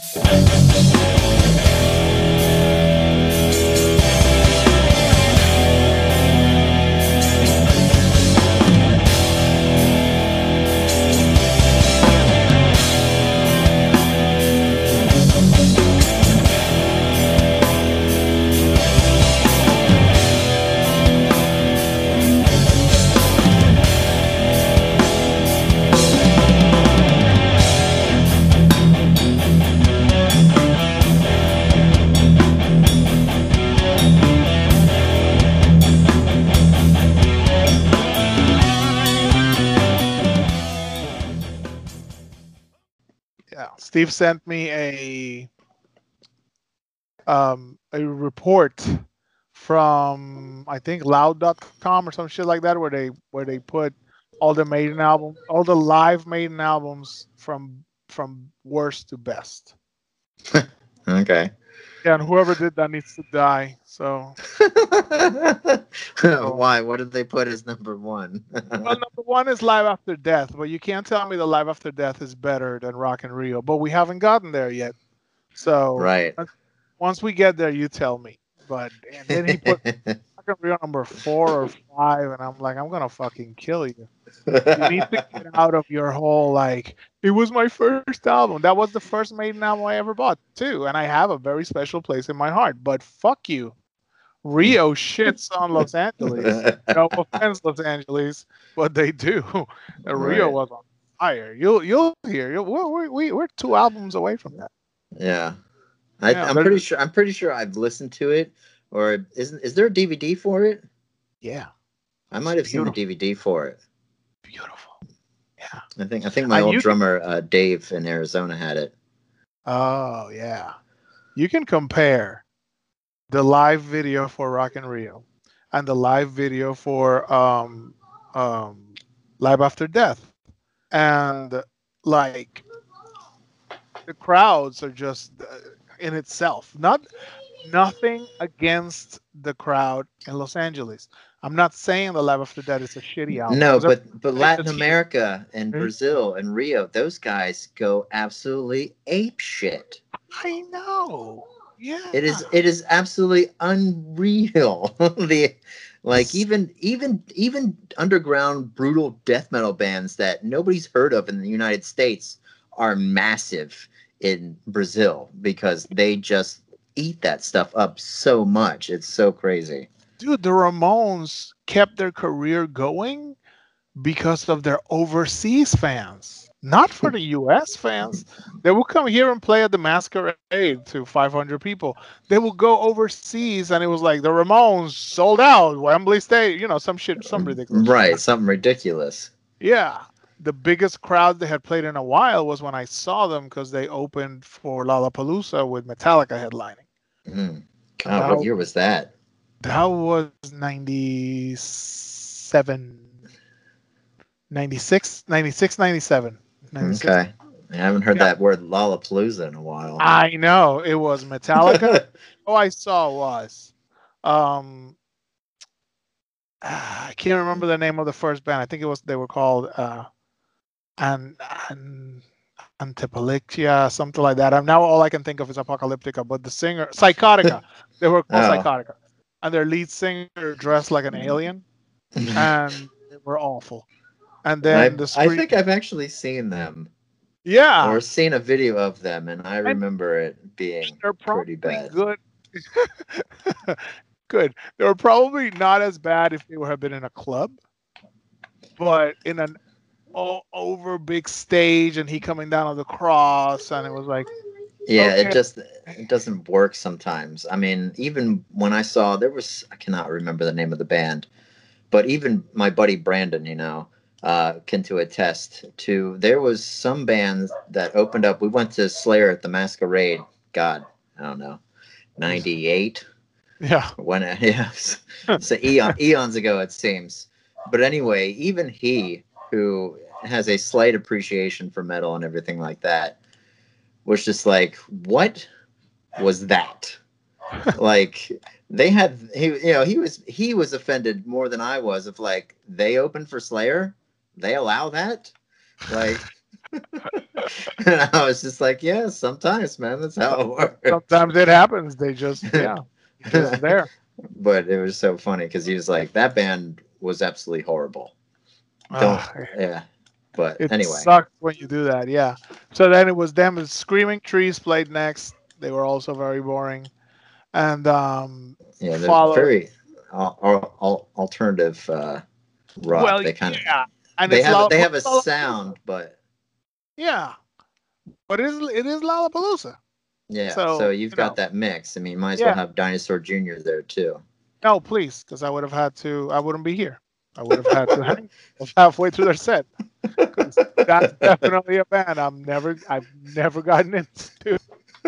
Yeah, Steve sent me a report from I think loud.com or some shit like that where they put all the live Maiden albums from worst to best. Okay. Yeah, and whoever did that needs to die. So Why? What did they put as number one? well, number one is Live After Death, but you can't tell me the Live After Death is better than Rock and Rio. But we haven't gotten there yet. So Right. once we get there, you tell me. But and then he put Rock and Rio number 4 or 5, and I'm like, I'm gonna fucking kill you. You need to get out of your whole like it was my first album. That was the first Maiden album I ever bought too, and I have a very special place in my heart. But fuck you. Rio shits on Los Angeles. No offense, Los Angeles, but they do. And Rio Right. was on fire. You'll hear. We're 2 albums away from that. Yeah. Yeah, I'm pretty sure I've listened to it, or is there a DVD for it? yeah. I It's might have seen the beautiful, DVD for it. beautiful. Yeah, I think my and old you can. drummer Dave in Arizona had it. Oh yeah, you can compare the live video for Rock and Rio and the live video for um, Live After Death, and like the crowds are just in itself. Nothing against the crowd in Los Angeles. I'm not saying the Live After Death is a shitty album No, because but everybody Latin that's here. America and Brazil and Rio, those guys go absolutely ape shit. I know. Yeah. It is absolutely unreal. The like even underground brutal death metal bands that nobody's heard of in the United States are massive in Brazil because they just eat that stuff up so much. It's so crazy. Dude, the Ramones kept their career going because of their overseas fans, not for the US fans. They will come here and play at the Masquerade to 500 people. They will go overseas, and it was like the Ramones sold out Wembley Stadium, some shit, some ridiculous shit. Right, something ridiculous. Yeah. The biggest crowd they had played in a while was when I saw them because they opened for Lollapalooza with Metallica headlining. Mm. And God, what year was that? that was 97, 96, 96, 97. 96. Okay. I haven't heard Yeah. that word Lollapalooza in a while. I know. It was Metallica. All I saw was I can't remember the name of the first band. I think they were called and Antipalixia, something like that. Now all I can think of is Apocalyptica, but the singer Psychotica. They were called Oh. Psychotica, and their lead singer dressed like an alien, and they were awful. And then I think I've actually seen them. Yeah, or seen a video of them, and I remember it being they're pretty probably bad. good. Good. They were probably not as bad if they would have been in a club, but in an all over big stage, and he coming down on the cross, and it was like, Yeah, okay. it doesn't work sometimes. I mean, even when I saw I cannot remember the name of the band, but even my buddy Brandon, can to attest to. There was some bands that opened up. We went to Slayer at the Masquerade. God, I don't know, 98. Yeah. When so eons ago it seems. But anyway, even he, who has a slight appreciation for metal and everything like that, was just like, what was that? Like he was offended more than I was of like, they opened for Slayer, they allow that, like And I was just like, yeah, sometimes, man, that's how it works. Sometimes it happens. They just, yeah, just there. But it was so funny because he was like, that band was absolutely horrible. Don't, Uh, yeah. But it anyway, sucks when you do that. Yeah. So then it was them. Screaming Trees played next. They were also very boring. And yeah, they're followed. very alternative rock. Well, They kind of yeah. And it's they have a Lollapalooza. sound, but Yeah. But it is Lollapalooza. yeah. So So, you've got that mix. I mean, you might as well yeah. have Dinosaur Jr. there too. No, please, because I would have had to. I wouldn't be here. I would have had to hang halfway through their set because that's definitely a band I've never gotten into.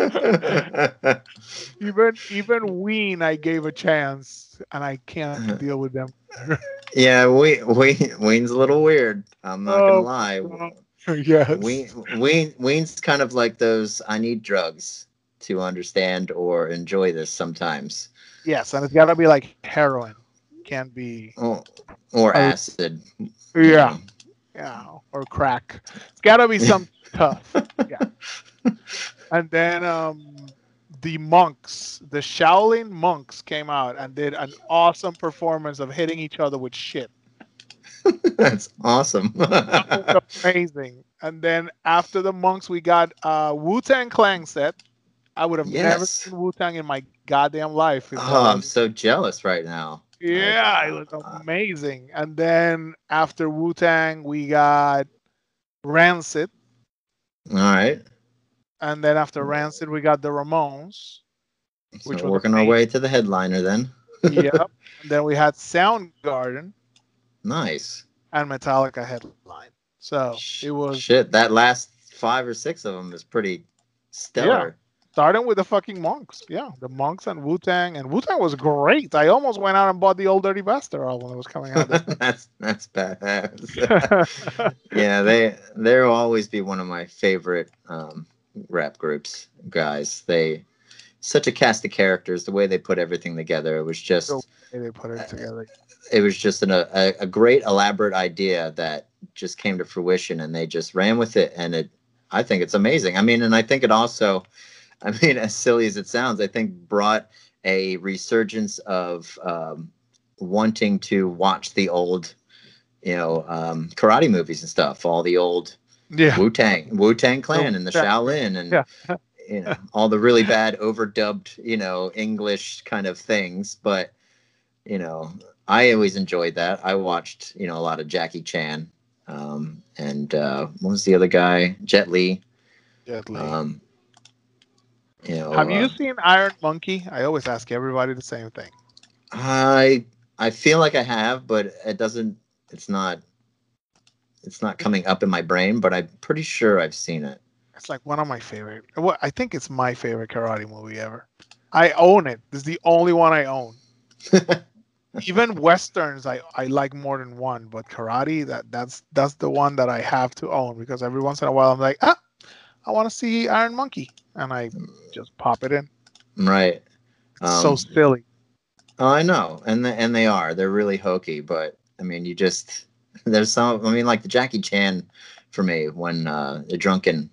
Even Ween, I gave a chance, and I can't deal with them. Yeah, Ween's a little weird. I'm not gonna Oh, lie. yes, Ween's kind of like those. I need drugs to understand or enjoy this sometimes. yes, and it's got to be like heroin. Can't be. Oh, or A, acid. You yeah, know. yeah, or crack. It's got to be some tough. Yeah, and then the monks, the Shaolin monks, came out and did an awesome performance of hitting each other with shit. That's awesome. That was amazing. And then after the monks, we got Wu-Tang Clan set. I would have never Yes. seen Wu-Tang in my goddamn life if that Oh, I'm wasn't. so jealous right now. Like, Yeah, it was amazing. And then after Wu-Tang, we got Rancid. all right. And then after Rancid, we got the Ramones, So which was working our amazing. way to the headliner then. Yep. And then we had Soundgarden Nice. and Metallica headline. So it was, Shit, that last 5 or 6 of them is pretty yeah, stellar. starting with the fucking monks. Yeah, the monks and Wu-Tang. And Wu-Tang was great. I almost went out and bought the old Dirty Bastard album when it was coming out. That's badass. Yeah, they'll always be one of my favorite rap groups, guys. They such a cast of characters. The way they put everything together, it was The just way they put it together. it was just a great elaborate idea that just came to fruition, and they just ran with it. And I think it's amazing. I mean, and I think it also, I mean, as silly as it sounds, I think brought a resurgence of wanting to watch the old, karate movies and stuff, all the old Yeah. Wu-Tang Clan and the Yeah. Shaolin and Yeah. all the really bad overdubbed, English kind of things. But, I always enjoyed that. I watched, a lot of Jackie Chan. And what was the other guy? Jet Li. Jet Li. Have you seen Iron Monkey? I always ask everybody the same thing. I feel like I have, but it's not coming up in my brain, but I'm pretty sure I've seen it. It's like one of my favorite. Well, I think it's my favorite karate movie ever. I own it. This is the only one I own. Even westerns, I like more than one, but karate, that's the one that I have to own because every once in a while I'm like, I want to see Iron Monkey, and I just pop it in. Right. It's so silly. Oh, I know, and they are. They're really hokey, but I mean, there's some. I mean, like the Jackie Chan, for me, when the drunken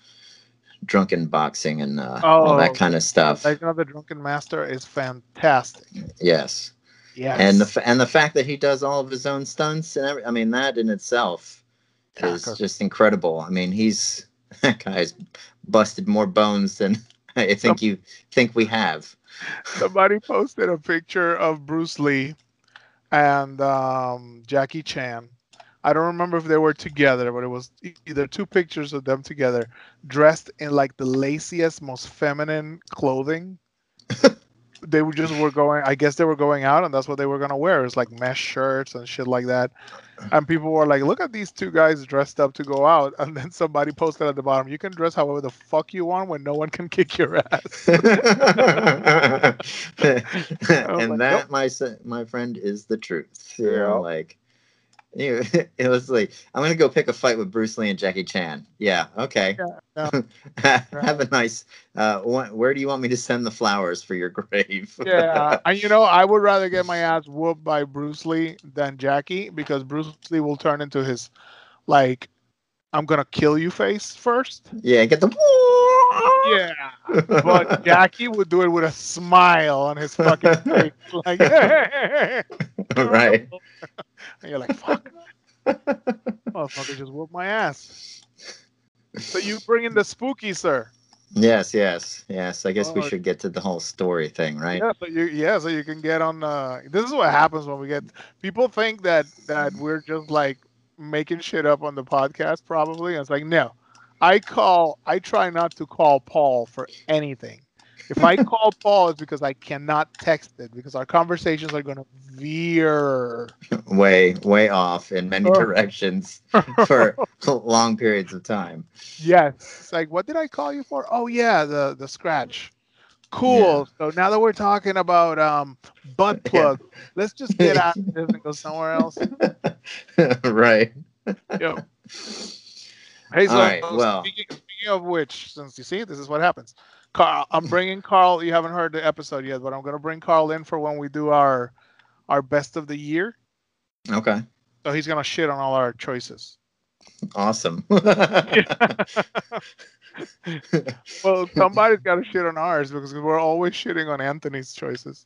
boxing and all that kind of stuff. Legend of the Drunken Master is fantastic. Yes. Yes. And the fact that he does all of his own stunts and I mean, that in itself is just incredible. I mean, that guy's busted more bones than I think you think we have. Somebody posted a picture of Bruce Lee and Jackie Chan. I don't remember if they were together, but it was either two pictures of them together, dressed in like the laciest, most feminine clothing. They were going. I guess they were going out, and that's what they were gonna wear. It's like mesh shirts and shit like that. And people were like, "Look at these two guys dressed up to go out." And then somebody posted at the bottom, "You can dress however the fuck you want when no one can kick your ass." And like, that, my friend, is the truth. Yeah. It was like, I'm gonna go pick a fight with Bruce Lee and Jackie Chan. Yeah, okay. Yeah. Have a nice. Where do you want me to send the flowers for your grave? Yeah, and I would rather get my ass whooped by Bruce Lee than Jackie because Bruce Lee will turn into his like I'm gonna kill you face first. Yeah, get the. Yeah, but Jackie would do it with a smile on his fucking face, like, hey, Right. and you're like, fuck, motherfucker just whooped my ass. So you bring in the spooky, sir. Yes, yes, yes. I guess we Oh, should get to the whole story thing, right? so you can get on. This is what happens when we get people think that we're just like making shit up on the podcast, probably. And it's like, no, I try not to call Paul for anything. If I call Paul, it's because I cannot text it because our conversations are going to veer. Way, way off in many directions for long periods of time. Yes, it's like, what did I call you for? Oh yeah, the scratch. Yeah. Cool. So now that we're talking about butt Yeah. plug, let's just get out of this and go somewhere else. Right. Yep. Hey, All so right. Well, speaking of which, since you see, this is what happens. Carl, I'm bringing Carl. You haven't heard the episode yet, but I'm gonna bring Carl in for when we do our best of the year. okay. So he's gonna shit on all our choices. Awesome. Well, somebody's got to shit on ours because we're always shitting on Anthony's choices.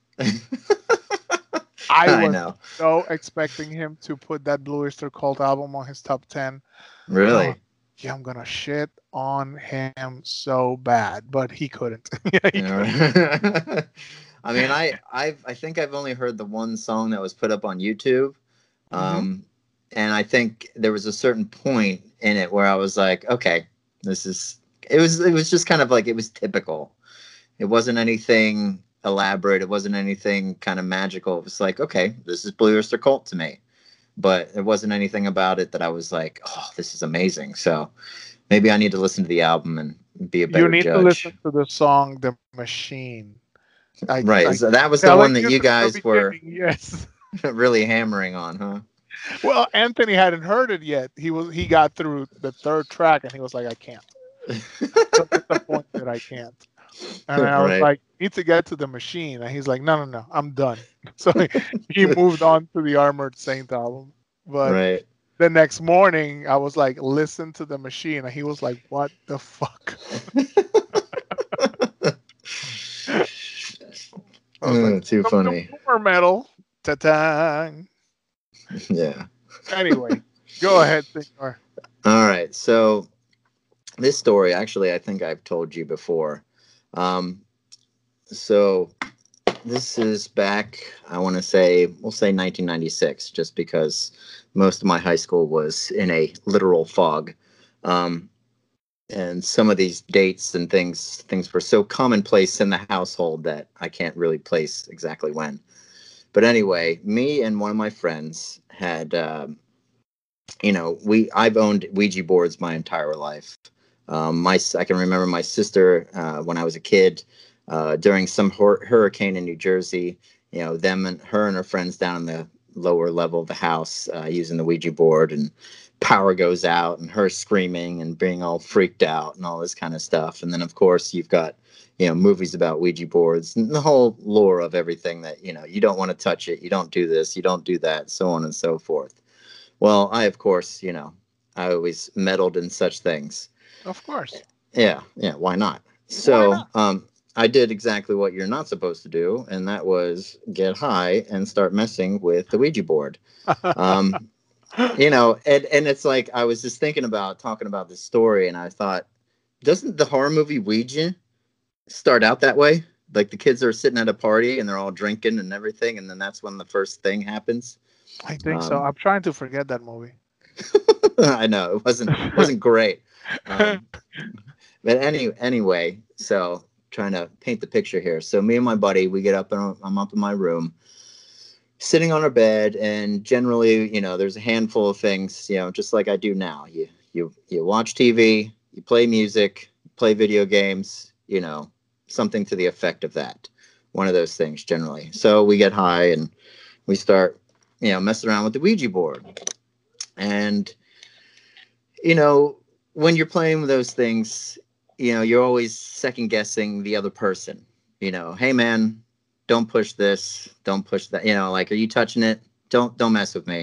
I I was know. so expecting him to put that Blue Oyster Cult album on his top 10. Oh, Really? yeah, I'm gonna shit on him so bad, but he couldn't. Yeah, he couldn't. Yeah. I mean, I think I've only heard the one song that was put up on YouTube. Hmm. And I think there was a certain point in it where I was like, okay, this is it was just kind of like it was typical. It wasn't anything elaborate. It wasn't anything kind of magical. It was like, okay, this is Blue Oyster Cult to me. But there wasn't anything about it that I was like, oh, this is amazing. So maybe I need to listen to the album and be a You better need to judge. listen to the song "The Machine." Right. I So that was the telling one that you you from the guys were beginning, yes. really hammering on, huh? Well, Anthony hadn't heard it yet. He got through the third track and he was like, I can't. So disappointed I can't. And I was Right. like, need to get to the machine. And he's like, no, I'm done. So he moved on to the Armored Saint album. But Right. the next morning, I was like, listen to the machine. And he was like, what the fuck? I was like, Too welcome to funny. Boomer Metal. Ta-ta. Yeah. Anyway, go ahead, Senor. All right. So this story, actually, I think I've told you before. Um, so this is back, I want to say, we'll say 1996, just because most of my high school was in a literal fog. Um, and some of these dates and things were so commonplace in the household that I can't really place exactly when. But anyway, me and one of my friends had, I've owned Ouija boards my entire life. I can remember my sister when I was a kid during some hurricane in New Jersey. You know, her and her friends down in the lower level of the house using the Ouija board, and power goes out, and her screaming and being all freaked out and all this kind of stuff. And then, of course, you've got movies about Ouija boards and the whole lore of everything that you don't want to touch it, you don't do this, you don't do that, so on and so forth. Well, of course, I always meddled in such things. Of course. Yeah, yeah, why not? Why So, I did exactly what you're not supposed to do, and that was get high and start messing with the Ouija board. not? Um, and it's like I was just thinking about talking about this story, and I thought, doesn't the horror movie Ouija start out that way? Like the kids are sitting at a party and they're all drinking and everything, and then that's when the first thing happens. I think so. Um, I'm trying to forget that movie. I know it wasn't great. Um, but anyway, so trying to paint the picture here. So me and my buddy, we get up and I'm up in my room, sitting on our bed, and generally, there's a handful of things, just like I do now. You watch TV, you play music, you play video games, something to the effect of that. One of those things generally. So we get high and we start, messing around with the Ouija board. And when you're playing with those things, you're always second guessing the other person. Hey man, don't push this, don't push that. Like, are you touching it? Don't mess with me.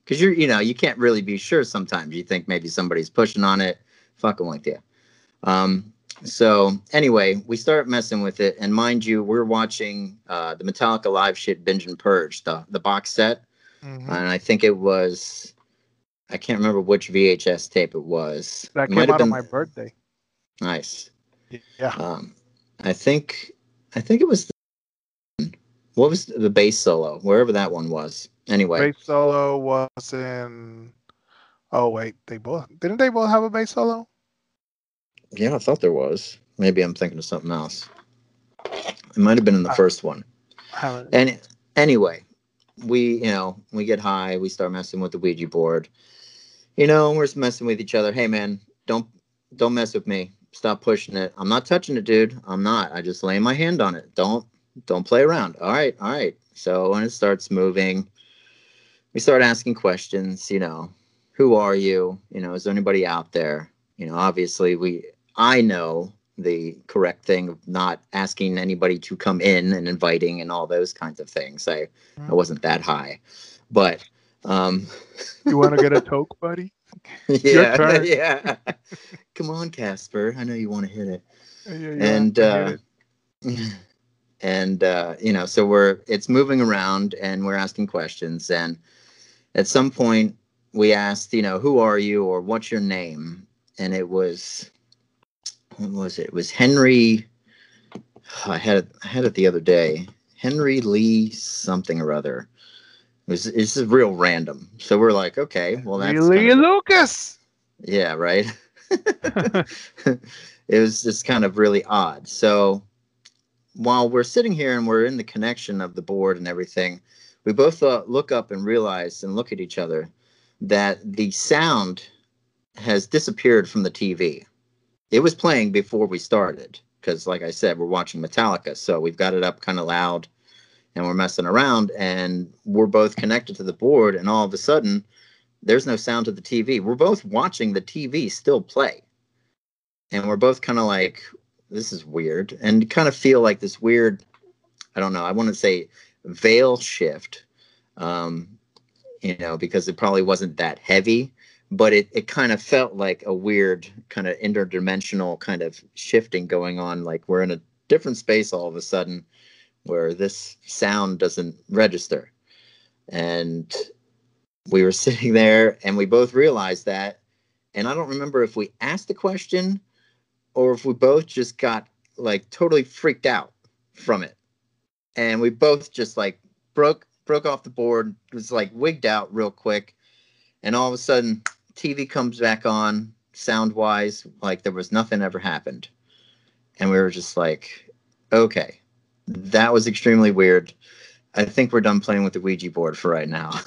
because you can't really be sure sometimes. You think maybe somebody's pushing on it, fucking with you. So anyway, we start messing with it, and mind you, we're watching the Metallica live shit Binge and Purge, the box set, Mm-hmm. and I think it was, I can't remember which VHS tape it was. That It might came have out on been my birthday. nice. Yeah. I think it was what was the bass solo, wherever that one was. Anyway, Bass solo was in. Oh wait, didn't they both have a bass solo? yeah, I thought there was. Maybe I'm thinking of something else. It might have been in the first one. I haven't. And anyway, we get high, we start messing with the Ouija board. We're messing with each other. Hey man, don't mess with me. Stop pushing it. I'm not touching it, dude. I'm not. I just lay my hand on it. Don't play around. All right. So when it starts moving, we start asking questions. Who are you? Is there anybody out there? Obviously I know the correct thing of not asking anybody to come in and inviting and all those kinds of things. I wasn't that high, but You want to get a toke, buddy? Your yeah, turn. yeah. Come on, Casper. I know you want to hit it. Yeah, you And want to hit it. and so it's moving around and we're asking questions, and at some point we asked, who are you or what's your name? And it was, what was it? It was Henry. I had it the other day. Henry Lee something or other. It's just real random. So we're like, okay, well that's Really, Lucas. yeah, right. It was just kind of really odd. So while we're sitting here and we're in the connection of the board and everything, we both look up and realize and look at each other that the sound has disappeared from the TV. It was playing before we started because, like I said, we're watching Metallica, so we've got it up kind of loud and we're messing around, and we're both connected to the board, and all of a sudden there's no sound to the TV. We're both watching the TV still play, and we're both kind of like, this is weird, and kind of feel like this weird, I don't know, I want to say veil shift, because it probably wasn't that heavy, but it kind of felt like a weird kind of interdimensional kind of shifting going on, like we're in a different space all of a sudden where this sound doesn't register. And we were sitting there and we both realized that, and I don't remember if we asked the question or if we both just got like totally freaked out from it, and we both just like broke off the board, was like wigged out real quick, and all of a sudden TV comes back on, sound wise, like there was nothing ever happened. And we were just like, okay, that was extremely weird. I think we're done playing with the Ouija board for right now.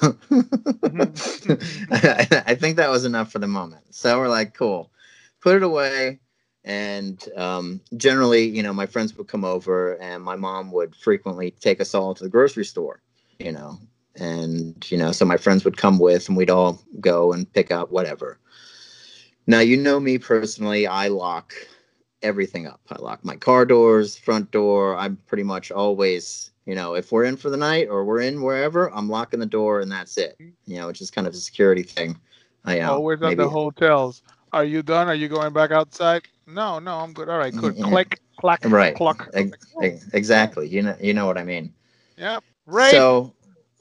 I think that was enough for the moment. So we're like, cool, put it away. And generally, my friends would come over and my mom would frequently take us all to the grocery store, and, so my friends would come with and we'd all go and pick up whatever. Now, me personally, I lock everything up. I lock my car doors, front door. I'm pretty much always, if we're in for the night or we're in wherever, I'm locking the door and that's it. It's just kind of a security thing. Always at the hotels. Are you done? Are you going back outside? No, I'm good. All right, good. Click, clack, right. cluck. Exactly. You know what I mean. Yeah. Rape. So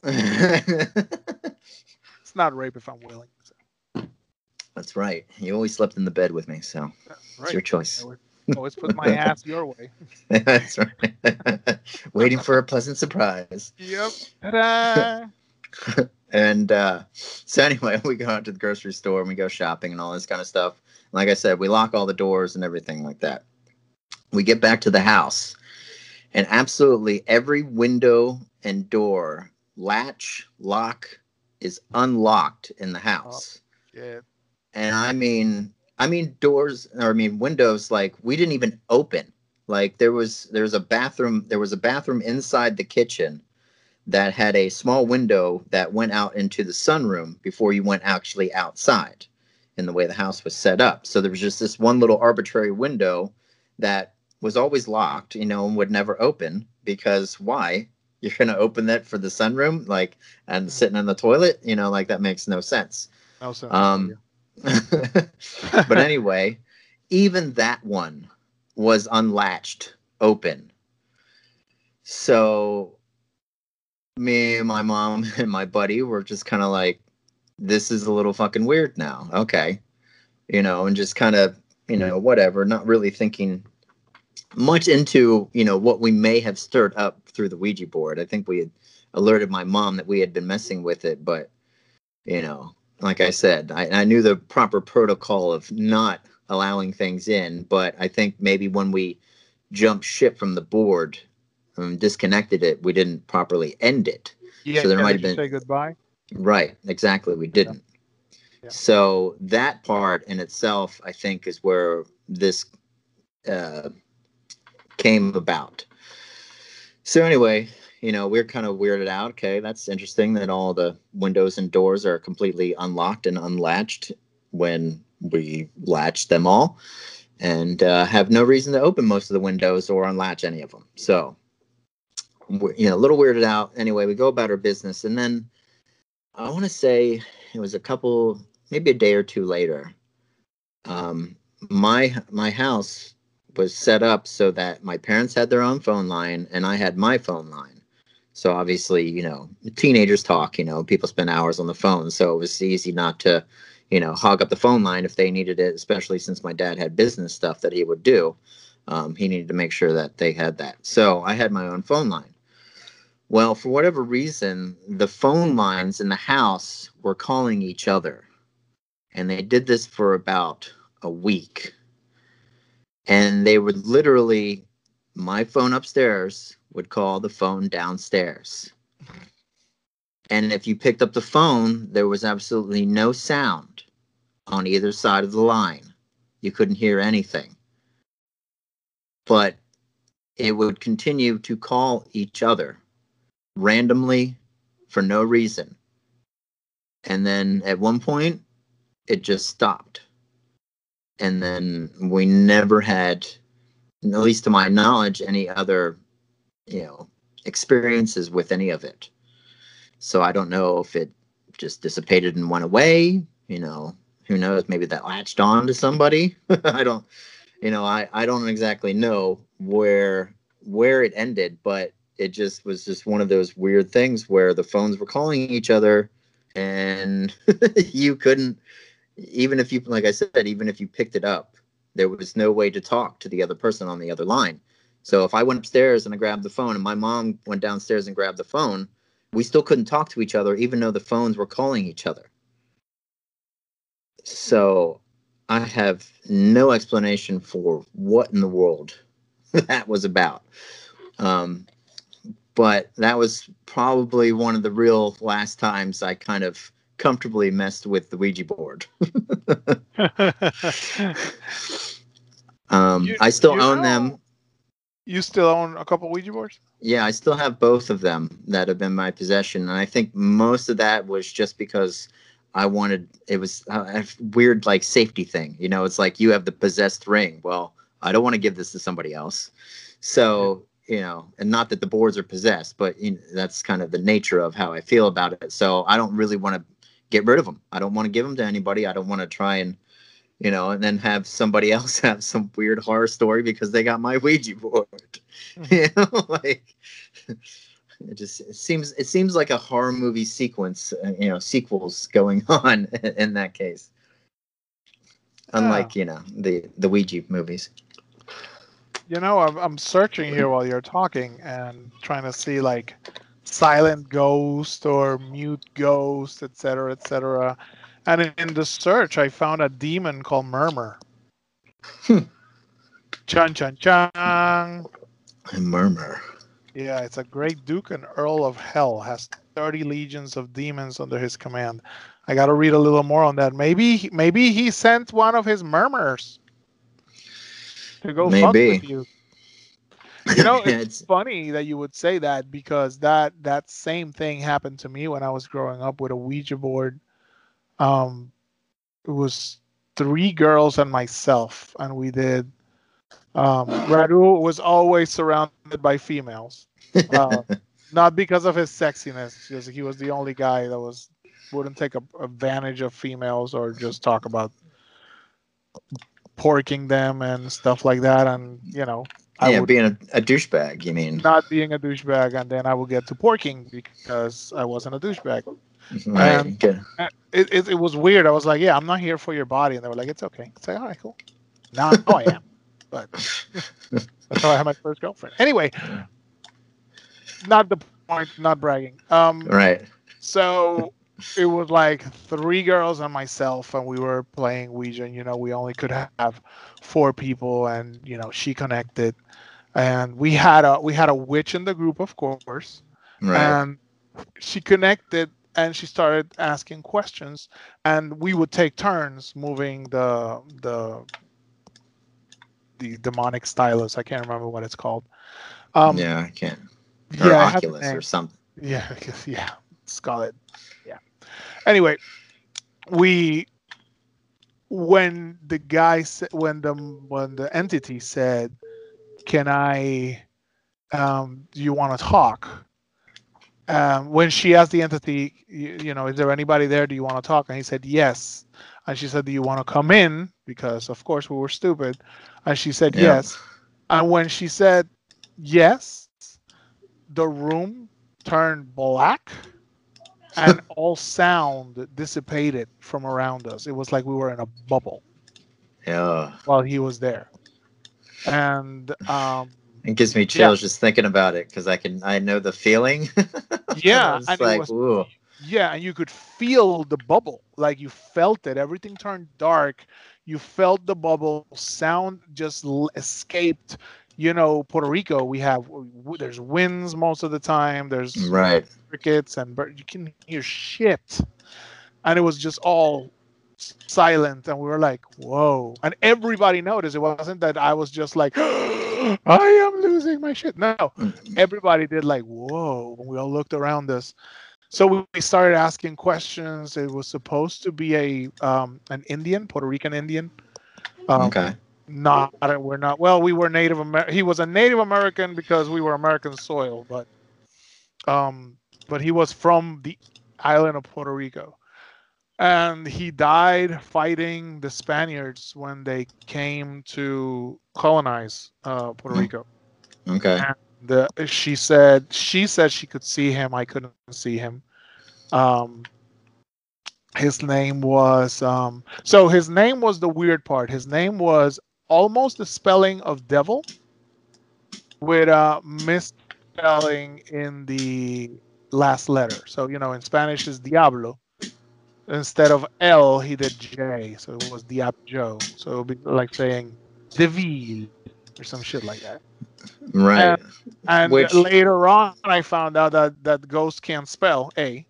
it's not rape if I'm willing. So. That's right. You always slept in the bed with me, so it's your choice. Always put my ass your way. That's right. Waiting for a pleasant surprise. Yep. Ta-da! And so anyway, we go out to the grocery store and we go shopping and all this kind of stuff. Like I said, we lock all the doors and everything like that. We get back to the house, and absolutely every window and door, latch, lock is unlocked in the house. Oh, yeah. And I mean doors, or windows, like we didn't even open. Like there was a bathroom inside the kitchen that had a small window that went out into the sunroom before you went actually outside, in the way the house was set up. So there was just this one little arbitrary window that was always locked, and would never open, because why? you're gonna open that for the sunroom, like, and sitting in the toilet, like that makes no sense. No sense at all. But anyway, even that one was unlatched, open. So me and my mom and my buddy were just kind of like, this is a little fucking weird now. Okay. And just kind of, whatever, not really thinking much into, what we may have stirred up through the Ouija board. I think we had alerted my mom that we had been messing with it, but, like I said, I knew the proper protocol of not allowing things in, but I think maybe when we jumped ship from the board, disconnected it, we didn't properly end it. Yeah, so there might did have you been. say goodbye? Right, exactly. We didn't. Yeah. So that part in itself, I think, is where this came about. So anyway, we're kind of weirded out. Okay, that's interesting that all the windows and doors are completely unlocked and unlatched when we latch them all, and have no reason to open most of the windows or unlatch any of them. So, a little weirded out. Anyway, we go about our business, and then I want to say it was maybe a day or two later. My house was set up so that my parents had their own phone line and I had my phone line. So obviously, teenagers talk, people spend hours on the phone. So it was easy not to, hog up the phone line if they needed it, especially since my dad had business stuff that he would do. He needed to make sure that they had that. So I had my own phone line. Well, for whatever reason, the phone lines in the house were calling each other. And they did this for about a week. And they would literally, my phone upstairs would call the phone downstairs. And if you picked up the phone, there was absolutely no sound on either side of the line. You couldn't hear anything. But it would continue to call each other randomly for no reason. And then at one point, it just stopped. And then we never had, at least to my knowledge, any other, experiences with any of it. So I don't know if it just dissipated and went away. Who knows? Maybe that latched on to somebody. I don't exactly know where it ended, but it just was just one of those weird things where the phones were calling each other and you couldn't, even if you, like I said, even if you picked it up, there was no way to talk to the other person on the other line. So if I went upstairs and I grabbed the phone and my mom went downstairs and grabbed the phone, we still couldn't talk to each other, even though the phones were calling each other. So I have no explanation for what in the world that was about. But that was probably one of the real last times I kind of comfortably messed with the Ouija board. I still own them. You still own a couple Ouija boards? Yeah, I still have both of them that have been in my possession. And I think most of that was just because it was a weird, like, safety thing. It's like you have the possessed ring. Well, I don't want to give this to somebody else. So, and not that the boards are possessed, but that's kind of the nature of how I feel about it. So I don't really want to get rid of them. I don't want to give them to anybody. I don't want to try and, and then have somebody else have some weird horror story because they got my Ouija board. Like, it seems like a horror movie sequence, sequels going on in that case. Unlike, the Ouija movies. I'm searching here while you're talking and trying to see like silent ghost or mute ghost, etc., etc. And in the search, I found a demon called Murmur. Chan chan chan. Murmur. Yeah, it's a great duke and earl of hell. Has 30 legions of demons under his command. I got to read a little more on that. Maybe he sent one of his murmurs to go fuck with you. It's funny that you would say that because that same thing happened to me when I was growing up with a Ouija board. It was 3 girls and myself, and we did. Radu was always surrounded by females. Not because of his sexiness, just he was the only guy that wouldn't take advantage of females or just talk about porking them and stuff like that. And I Yeah, would being a douchebag. You mean? not being a douchebag, and then I would get to porking because I wasn't a douchebag. And Right. Good. it was weird. I was like, yeah, I'm not here for your body, and they were like, it's okay. It's like, all right, cool. Now I am, but that's how I had my first girlfriend. Anyway, not the point, not bragging. Right. So it was like three girls and myself, and we were playing Ouija. And, we only could have four people, and she connected, and we had a witch in the group, of course, Right. and she connected, and she started asking questions, and we would take turns moving the demonic stylus. I can't remember what it's called. Um, Yeah, I can't. Or yeah, it has a Oculus or name. something. Yeah, yeah, Scarlet. Yeah. Anyway, we when the guy said when the entity said, "Can I? Do you want to talk?" When she asked the entity, is there anybody there? Do you want to talk? And he said yes. And she said, do you want to come in? Because of course we were stupid. And she said Yep. yes. And when she said yes, the room turned black and all sound dissipated from around us. It was like we were in a bubble Yeah. while he was there. And It gives me yeah, chills just thinking about it because I know the feeling. And I yeah, was and it like, was ooh. yeah, and you could feel the bubble, like you felt it. Everything turned dark. You felt the bubble. Sound just escaped. Puerto Rico, there's winds most of the time. There's Right. crickets and you can hear shit, and it was just all silent, and we were like, whoa. And everybody noticed. It wasn't that I was just like, I am losing my shit. No, everybody did, like, whoa. We all looked around us. So we started asking questions. It was supposed to be an Indian, Puerto Rican Indian. Okay. Not we're not. Well, we were Native American. He was a Native American because we were American soil, um, but he was from the island of Puerto Rico, and he died fighting the Spaniards when they came to colonize Puerto Rico. Okay. And she said she could see him. I couldn't see him. Um, his name was his name was the weird part. His name was almost the spelling of devil with a misspelling in the last letter. So in Spanish is Diablo. Instead of L, he did J, so it was Diablo. So it would be like saying Devil or some shit like that. Right. And Which later on, I found out that ghost can't spell A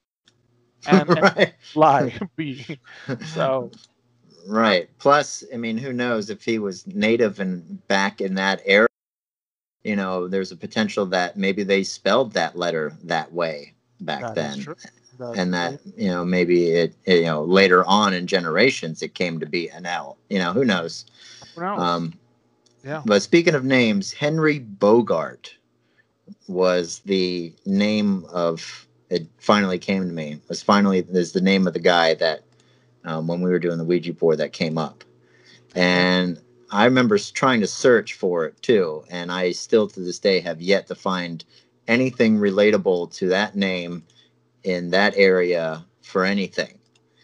and right. lie B. So Right. Plus, I mean, who knows if he was native and back in that era, there's a potential that maybe they spelled that letter that way back that is then. true. That's And true. that, maybe later on in generations, it came to be an L. Who knows? Who knows? Um, Yeah. but speaking of names, Henry Bogart was the name of it. Finally came to me. Is the name of the guy that when we were doing the Ouija board that came up, and I remember trying to search for it too, and I still to this day have yet to find anything relatable to that name in that area for anything.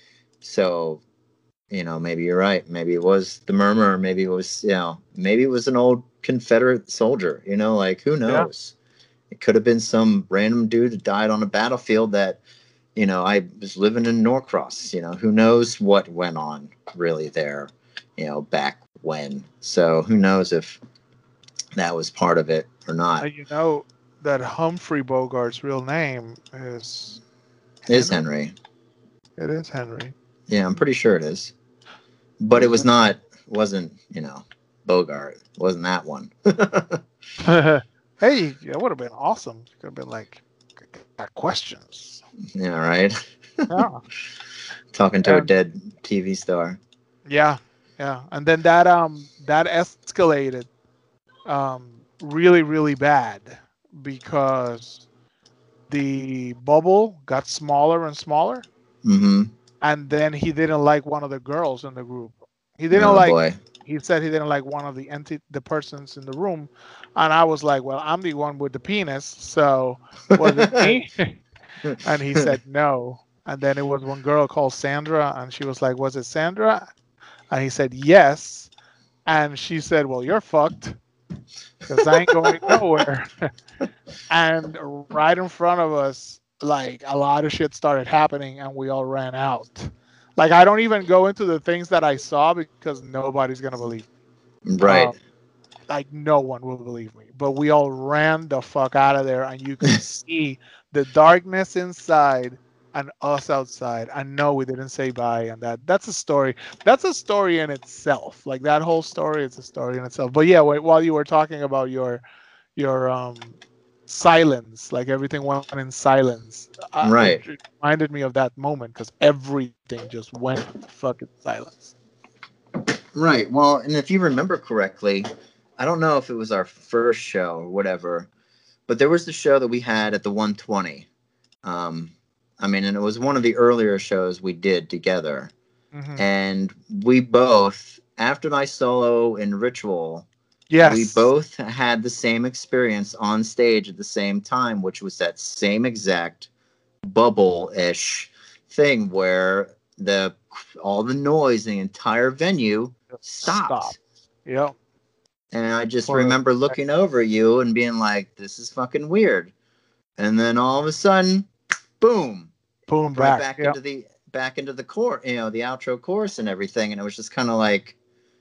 So maybe you're right. Maybe it was the murmur. Maybe it was, maybe it was an old Confederate soldier. Like who Yeah. knows? It could have been some random dude that died on a battlefield that, I was living in Norcross. Who knows what went on really there, back when. So who knows if that was part of it or not. You know that Humphrey Bogart's real name is It is Henry. Henry. It is Henry. Yeah, I'm pretty sure it is. But it was not, wasn't, Bogart. Wasn't that one. Hey, that would have been awesome. Could have been like, got questions. Yeah, right. Yeah. Talking to a dead TV star. Yeah, yeah. And then that escalated really, really bad because the bubble got smaller and smaller, Mm-hmm. and then he didn't like one of the girls in the group. He didn't Oh like. boy. He said he didn't like one of the persons in the room, and I was like, "Well, I'm the one with the penis, so was it me?" And he said no. And then it was one girl called Sandra, and she was like, "Was it Sandra?" And he said yes. And she said, "Well, you're fucked because I ain't going nowhere." And right in front of us, like a lot of shit started happening, and we all ran out. Like I don't even go into the things that I saw because nobody's gonna believe me. Right. Like no one will believe me. But we all ran the fuck out of there, and you could see the darkness inside and us outside. I know we didn't say bye, and that's a story. That's a story in itself. Like that whole story is a story in itself. But yeah, while you were talking about your silence, like everything went in silence, Right. it reminded me of that moment because everything just went fucking silence. Right. Well, and if you remember correctly, I don't know if it was our first show or whatever, but there was the show that we had at the 120. Um, I mean, and it was one of the earlier shows we did together. Hmm. And we both, after my solo in Ritual, we Yes. both had the same experience on stage at the same time, which was that same exact bubble-ish thing where the all the noise in the entire venue Stop. stopped. Yep. And I just For a remember looking over at you and being like, this is fucking weird. And then all of a sudden, boom, boom right back. back Yep. into the core, the outro chorus and everything. And it was just kind of like,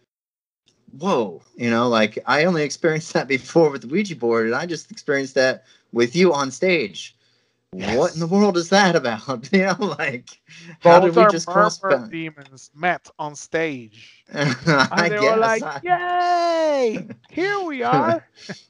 whoa, like I only experienced that before with the Ouija board, and I just experienced that with you on stage. What in the Yes. world is that about? Like, how did Both we our just cross murmur bounds? demons met on stage. And I they were guess. like, "Yay! Here we are."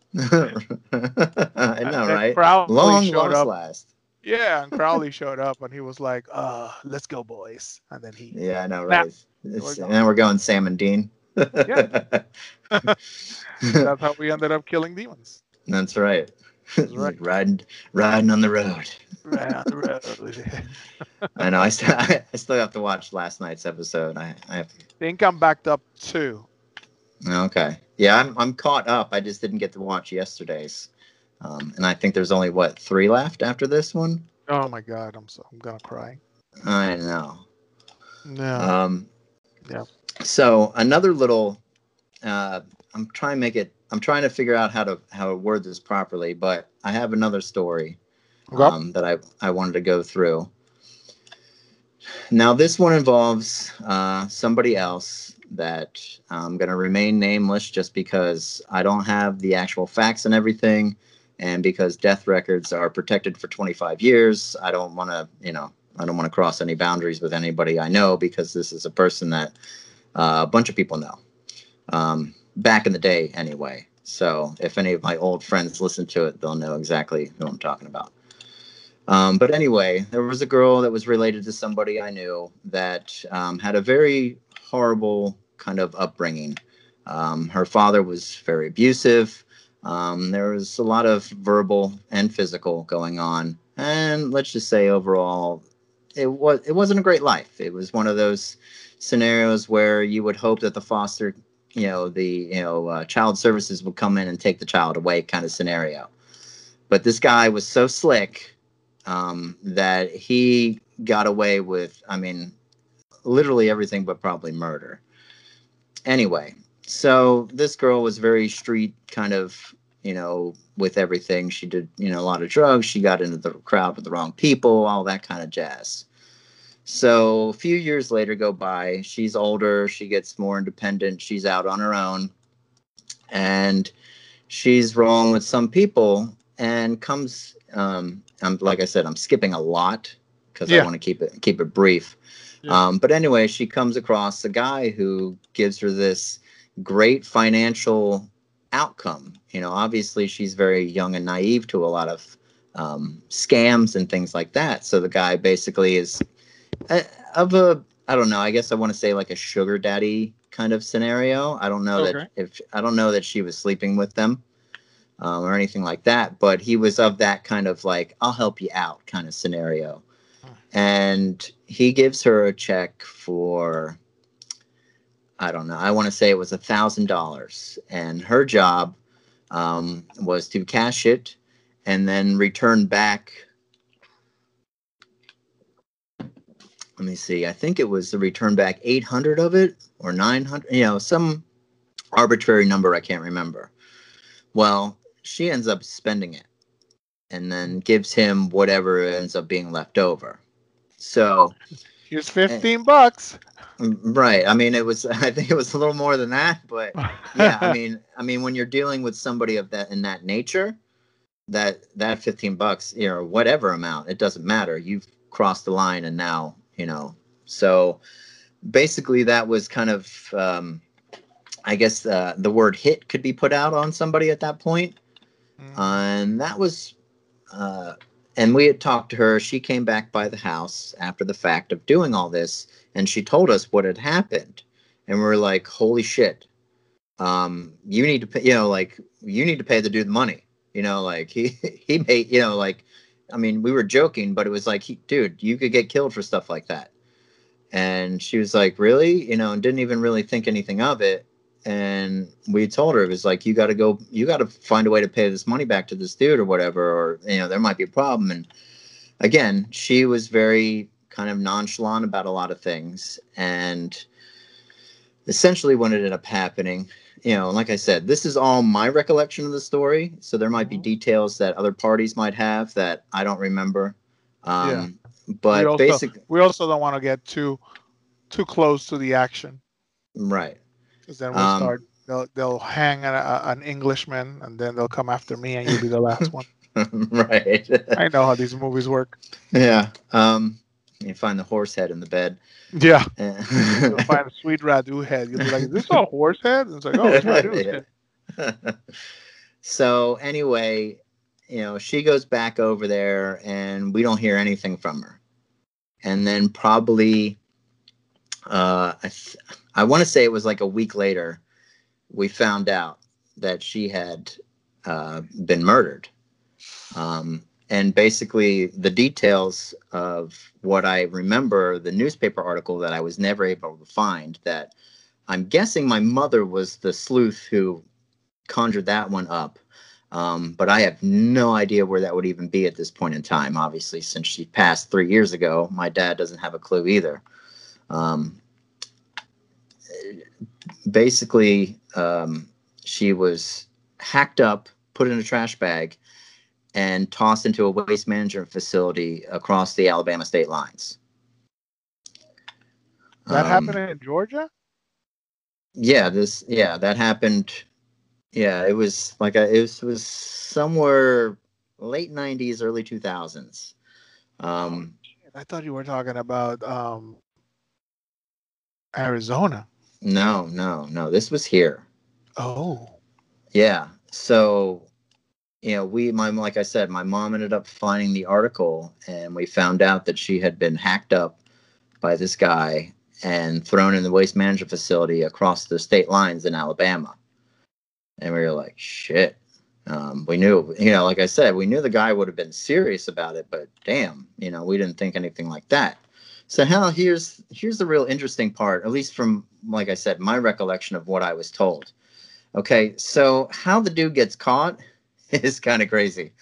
I And know, then right? Crowley Long showed lost up. last. Yeah, and Crowley showed up and he was like, let's go, boys." And then he Yeah, I know, snapped. right? They were And gone. then we're going Sam and Dean. Yeah. That's how we ended up killing demons. That's right. That's It's right. like riding on the road. Right on the road. I know. I still have to watch last night's episode. I have. Think I'm backed up too. Okay. Yeah, I'm caught up. I just didn't get to watch yesterday's. And I think there's only what 3 left after this one. Oh my god, I'm gonna cry. I know. No. Um, Yeah. so another little. I'm trying to make it. I'm trying to figure out how to word this properly, but I have another story Okay. that I wanted to go through. Now this one involves somebody else that I'm going to remain nameless just because I don't have the actual facts and everything, and because death records are protected for 25 years. I don't want to, I don't want to cross any boundaries with anybody I know, because this is a person that a bunch of people know. Back in the day anyway. So if any of my old friends listen to it, they'll know exactly who I'm talking about. But anyway, there was a girl that was related to somebody I knew that had a very horrible kind of upbringing. Her father was very abusive. There was a lot of verbal and physical going on. And let's just say overall, it wasn't a great life. It was one of those scenarios where you would hope that the foster, child services would come in and take the child away kind of scenario. But this guy was so slick that he got away with, I mean, literally everything but probably murder. Anyway, so this girl was very street kind of, with everything. She did, a lot of drugs. She got into the crowd with the wrong people, all that kind of jazz. So a few years later go by. She's older. She gets more independent. She's out on her own. And she's rolling with some people and comes, I'm like I said, I'm skipping a lot because I Yeah. want to keep it brief. Yeah. But anyway, she comes across a guy who gives her this great financial outcome. Obviously she's very young and naive to a lot of scams and things like that. So the guy basically is I don't know, I guess I want to say like a sugar daddy kind of scenario. I don't know Okay. that she was sleeping with them. or anything like that. But he was of that kind of like, I'll help you out kind of scenario. And he gives her a check for, I don't know, I want to say it was $1,000. And her job was to cash it and then return back. Let me see. I think it was to return back 800 of it or 900, some arbitrary number. I can't remember. Well, she ends up spending it and then gives him whatever ends up being left over. So here's $15. Right. I mean, I think it was a little more than that, but yeah, I mean, when you're dealing with somebody of that in that nature, that $15, whatever amount, it doesn't matter. You've crossed the line, and now, so basically that was kind of, I guess, the word hit could be put out on somebody at that point. And that was, and we had talked to her. She came back by the house after the fact of doing all this, and she told us what had happened. And we were like, holy shit. You need to pay, you need to pay the dude the money. Like he made, I mean, we were joking, but it was like, dude, you could get killed for stuff like that. And she was like, really? And didn't even really think anything of it. And we told her, it was like, you got to find a way to pay this money back to this dude or whatever, or, there might be a problem. And again, she was very kind of nonchalant about a lot of things. And essentially what ended up happening, like I said, this is all my recollection of the story. So there might be details that other parties might have that I don't remember. But basically, we also don't want to get too close to the action. Right. Because then we'll start. They'll hang an Englishman, and then they'll come after me, and you'll be the last one. Right. I know how these movies work. Yeah. You find the horse head in the bed. Yeah. You'll find a sweet Radu head. You'll be like, "Is this a horse head?" And it's like, "Oh, it's Radu's head." So anyway, she goes back over there, and we don't hear anything from her. And then probably, I want to say it was like a week later, we found out that she had been murdered. And basically the details of what I remember, the newspaper article that I was never able to find, that I'm guessing my mother was the sleuth who conjured that one up. But I have no idea where that would even be at this point in time. Obviously, since she passed 3 years ago, my dad doesn't have a clue either. Basically, she was hacked up, put in a trash bag, and tossed into a waste management facility across the Alabama state lines. That happened in Georgia? Yeah, that happened. Yeah, it was like it was somewhere late 90s, early 2000s. I thought you were talking about Arizona. No. This was here. Oh. Yeah. So, like I said, my mom ended up finding the article, and we found out that she had been hacked up by this guy and thrown in the waste management facility across the state lines in Alabama. And we were like, shit. We knew, like I said, we knew the guy would have been serious about it, but damn, we didn't think anything like that. So here's the real interesting part, at least from, like I said, my recollection of what I was told. Okay, so how the dude gets caught is kind of crazy.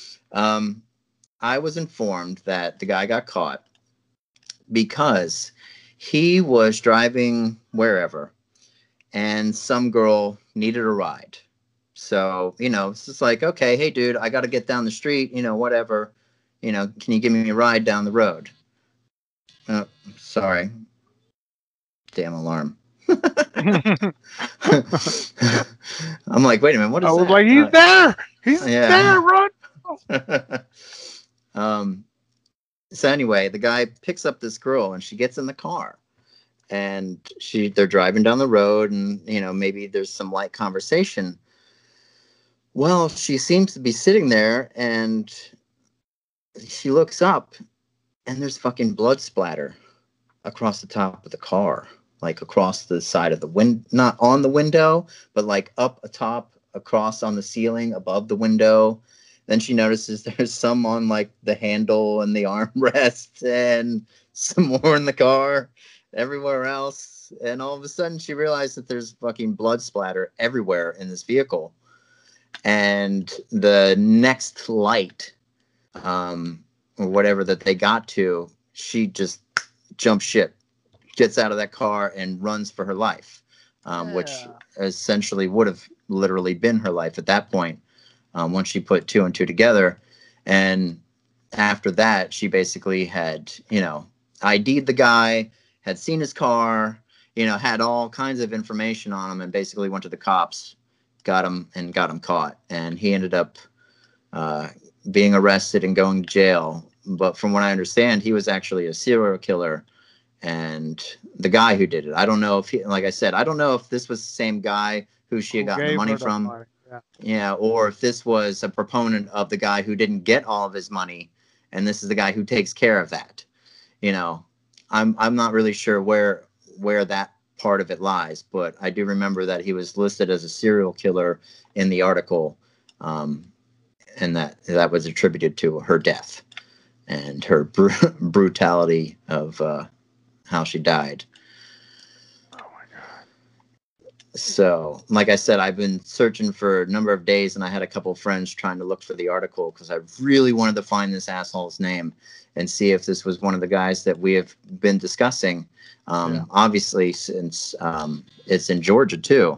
I was informed that the guy got caught because he was driving wherever, and some girl needed a ride. So, it's just like, okay, hey, dude, I got to get down the street, whatever. Can you give me a ride down the road? Oh, sorry. Damn alarm. I'm like, wait a minute, what is that? I was like, he's there. He's there, run. So anyway, the guy picks up this girl, and she gets in the car. And they're driving down the road, and, maybe there's some light conversation. Well, she seems to be sitting there, and she looks up, and there's fucking blood splatter across the top of the car, like across the side of the window, not on the window, but like up atop across on the ceiling above the window. Then she notices there's some on like the handle and the armrest, and some more in the car, everywhere else. And all of a sudden she realized that there's fucking blood splatter everywhere in this vehicle. And the next light, or whatever that they got to, she just jumps ship, gets out of that car and runs for her life, which essentially would have literally been her life at that point, once she put two and two together. And after that, she basically had, ID'd the guy, had seen his car, had all kinds of information on him, and basically went to the cops, got him caught. And he ended up being arrested and going to jail. But from what I understand, he was actually a serial killer. And the guy who did it, I don't know if like I said, I don't know if this was the same guy who she had gotten the money from. Yeah, or if this was a proponent of the guy who didn't get all of his money, and this is the guy who takes care of that. I'm not really sure where that part of it lies, but I do remember that he was listed as a serial killer in the article, and that was attributed to her death and her brutality of how she died. So, like I said, I've been searching for a number of days, and I had a couple of friends trying to look for the article because I really wanted to find this asshole's name and see if this was one of the guys that we have been discussing. Obviously, since it's in Georgia too,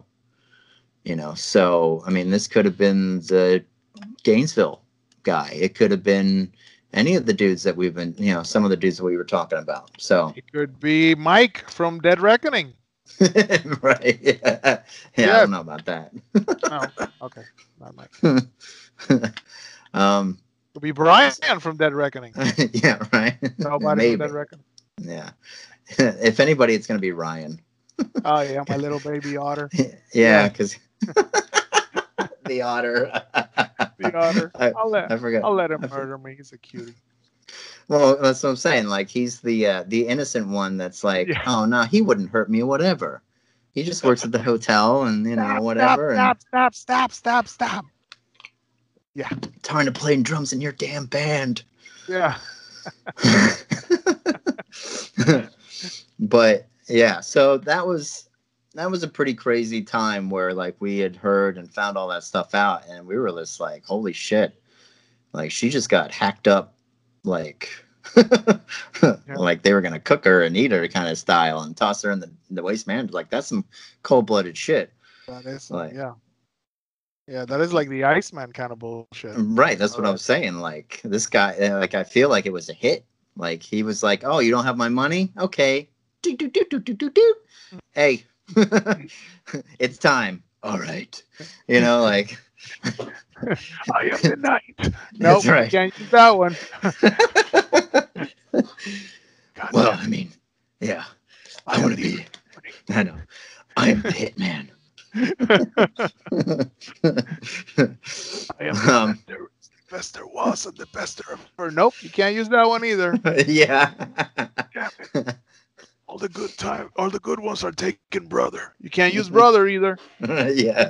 so I mean, this could have been the Gainesville guy. It could have been any of the dudes that we've been, some of the dudes that we were talking about. So it could be Mike from Dead Reckoning. Right. Yeah. I don't know about that. Oh, okay. Not Mike. It'll be Brian from Dead Reckoning. Yeah, right. Nobody from Dead Reckoning. Yeah. If anybody, it's going to be Ryan. Oh, yeah, my little baby otter. Yeah, because the otter. The otter. I forgot. I'll let him murder me. He's a cutie. Well, that's what I'm saying. Like, he's the innocent one that's like, oh, no, he wouldn't hurt me, whatever. He just works at the hotel and, whatever. Stop. Yeah. Time to play drums in your damn band. Yeah. But, yeah, so that was a pretty crazy time where, like, we had heard and found all that stuff out, and we were just like, holy shit. Like, she just got hacked up. Like, like they were gonna cook her and eat her kind of style and toss her in the waste management. Like, that's some cold-blooded shit. That is like, yeah, that is like the Iceman kind of bullshit. Right, that's what I was saying. Like, this guy, like, I feel like it was a hit. Like, he was like, "Oh, you don't have my money? Okay, hey, it's time. All right, like." I am the night. Nope, right. Can't use that one. Well, I mean, yeah, I want to be. I know, I am the hitman. I am the best there was and the best there ever. Nope, you can't use that one either. Yeah. Damn it. All the good ones are taken, brother. You can't use brother either. Yeah.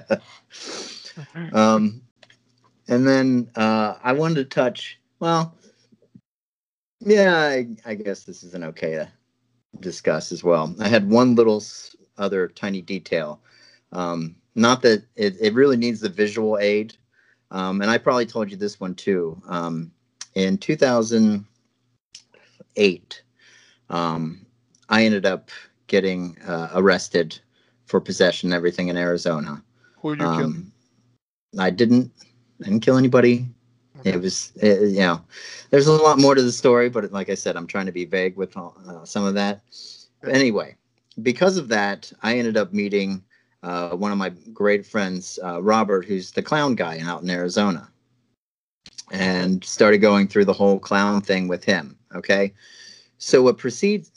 And then I wanted to touch, well, yeah, I guess this isn't okay to discuss as well. I had one little other tiny detail. Not that it really needs the visual aid. And I probably told you this one too. In 2008, I ended up getting arrested for possession and everything in Arizona. Who did you kill? I didn't kill anybody. Okay. It was, there's a lot more to the story, but like I said, I'm trying to be vague with some of that. But anyway, because of that, I ended up meeting one of my great friends, Robert, who's the clown guy out in Arizona, and started going through the whole clown thing with him. Okay. So what precedes.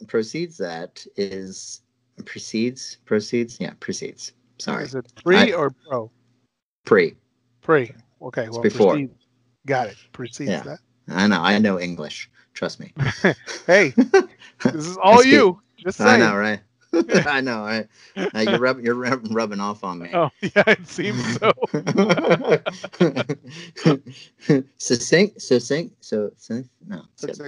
Sorry. Is it pre or pro? Pre. Okay, well, before. Proceed. Got it. Precedes that. I know English. Trust me. Hey, this is all you. Just saying. I know, right? I know. You're rubbing off on me. Oh, yeah, it seems so. Succinct. No.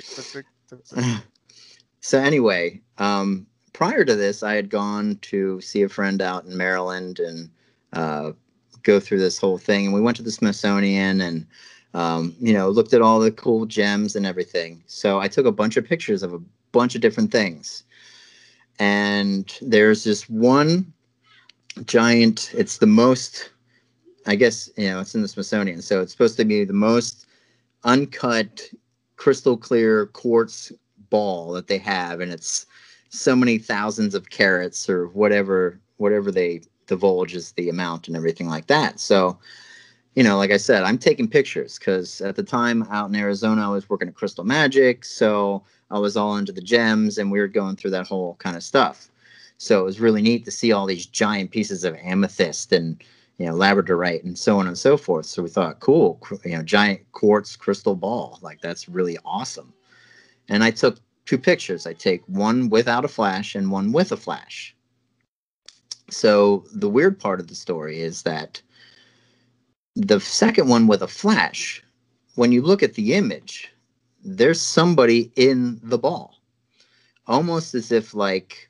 So anyway, prior to this, I had gone to see a friend out in Maryland and go through this whole thing. And we went to the Smithsonian and, looked at all the cool gems and everything. So I took a bunch of pictures of a bunch of different things. And there's this one giant, it's the most, I guess, it's in the Smithsonian. So it's supposed to be the most uncut, crystal clear quartz ball that they have. And it's so many thousands of carats or whatever they divulge is the amount and everything like that. So, like I said, I'm taking pictures because at the time out in Arizona, I was working at Crystal Magic. So I was all into the gems and we were going through that whole kind of stuff. So it was really neat to see all these giant pieces of amethyst and, labradorite and so on and so forth. So we thought, cool, giant quartz crystal ball. Like, that's really awesome. And I took 2 pictures. I take one without a flash and one with a flash. So the weird part of the story is that the second one with a flash, when you look at the image, there's somebody in the ball, almost as if like,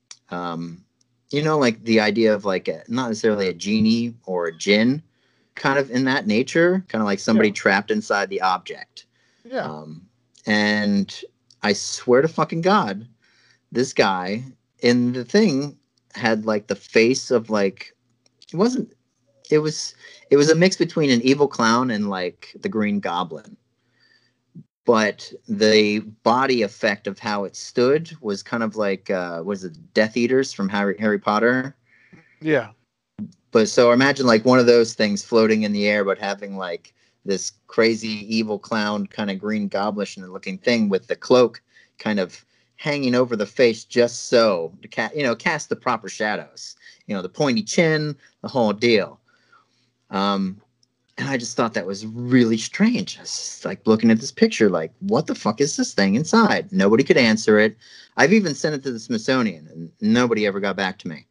like the idea of like not necessarily a genie or a djinn, kind of in that nature, kind of like somebody trapped inside the object. Yeah. And I swear to fucking God, this guy in the thing had like the face of like, it was a mix between an evil clown and like the Green Goblin. But the body effect of how it stood was kind of like, was it Death Eaters from Harry Potter? Yeah. But so imagine like one of those things floating in the air, but having like this crazy evil clown kind of Green Goblin looking thing with the cloak kind of hanging over the face just so to cast the proper shadows. The pointy chin, the whole deal. And I just thought that was really strange. I was just like looking at this picture, like, what the fuck is this thing inside? Nobody could answer it. I've even sent it to the Smithsonian, and nobody ever got back to me.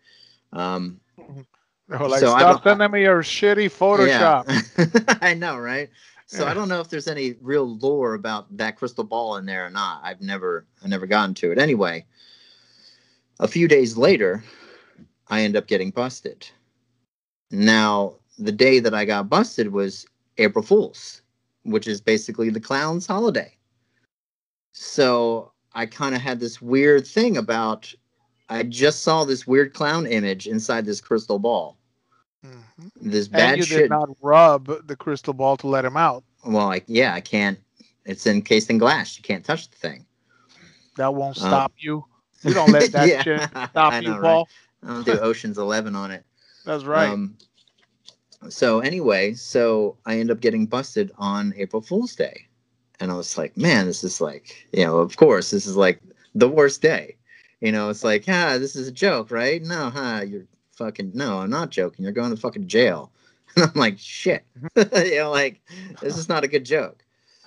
Stop sending me your shitty Photoshop. Yeah. I know, right? So Yeah. I don't know if there's any real lore about that crystal ball in there or not. I never gotten to it. Anyway, a few days later, I end up getting busted. Now, the day that I got busted was April Fool's, which is basically the clown's holiday. So I kind of had this weird thing about, I just saw this weird clown image inside this crystal ball. Mm-hmm. This bad and you shit. did not rub the crystal ball to let him out. Well, I can't. It's encased in glass. You can't touch the thing. That won't stop you. You don't let that shit stop you, Paul. Right? I don't do Ocean's 11 on it. That's right. So anyway, I end up getting busted on April Fool's Day. And I was like, man, this is like, of course, this is like the worst day. It's like, this is a joke, right? No, you're fucking, no, I'm not joking. You're going to fucking jail. And I'm like, shit. Like, this is not a good joke.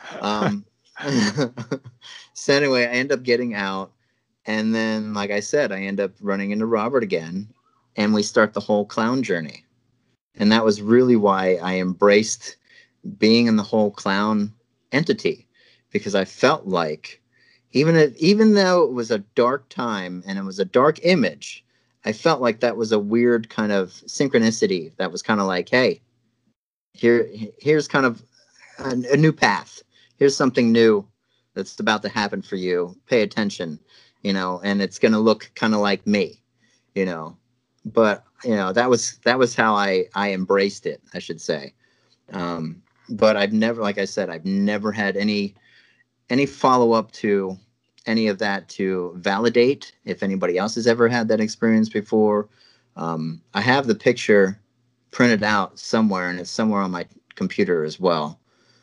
So anyway, I end up getting out. And then, like I said, I end up running into Robert again. And we start the whole clown journey. And that was really why I embraced being in the whole clown entity, because I felt like even though it was a dark time and it was a dark image, I felt like that was a weird kind of synchronicity that was kind of like, hey, here's kind of a new path. Here's something new that's about to happen for you. Pay attention, and it's going to look kind of like me, But that was how I embraced it, I should say. But I've never, like I said, I've never had any follow up to any of that to validate if anybody else has ever had that experience before. I have the picture printed out somewhere, and it's somewhere on my computer as well.